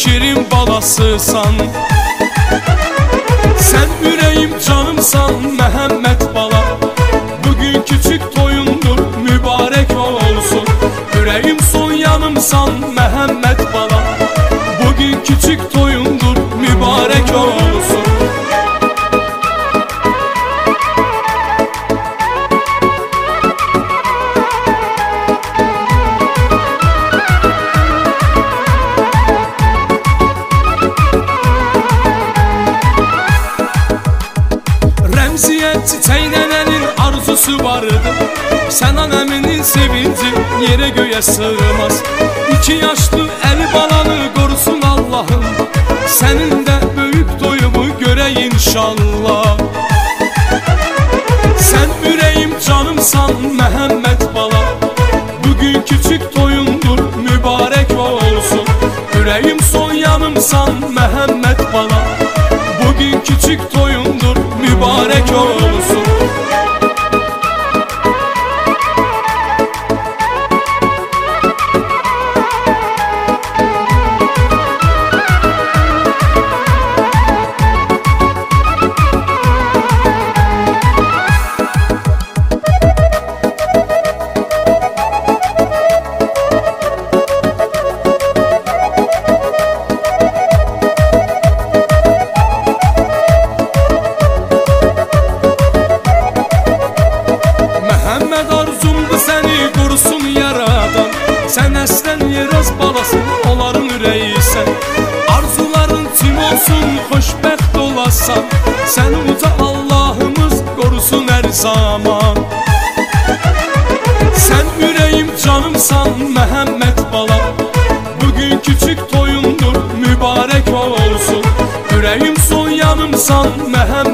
şirin balasısan. Sen ürəyim canımsan Məhəmməd bala. Bugün küçük toyundur mübarek olsun. Ürəyim son yanımsan Məhəmməd bala. Bugün küçük toyundur mübarek olsun. Çiçək nənənin arzusu vardı. Sən anəminin sevinci yerə göyə sığmaz. 2 yaşlı əli balanı qorusun Allahım. Sənin də böyük toyumu görək inşallah. Sən ürəyim canımsan Məhəmməd bala. Bugün küçük toyundur mübarek olsun. Ürəyim son yanımsan Məhəmməd bala. Bugün küçük toyundur mübarek olsun. Sən əslən yeraz balasın, onların ürəyisən. Arzuların tim olsun, xoşbəxt olasan. Sən uca Allahımız qorusun hər zaman. Sən ürəyim canımsan Məhəmməd bala. Bugün küçük toyundur mübarek olsun. Ürəyim son yanımsan Məhəmməd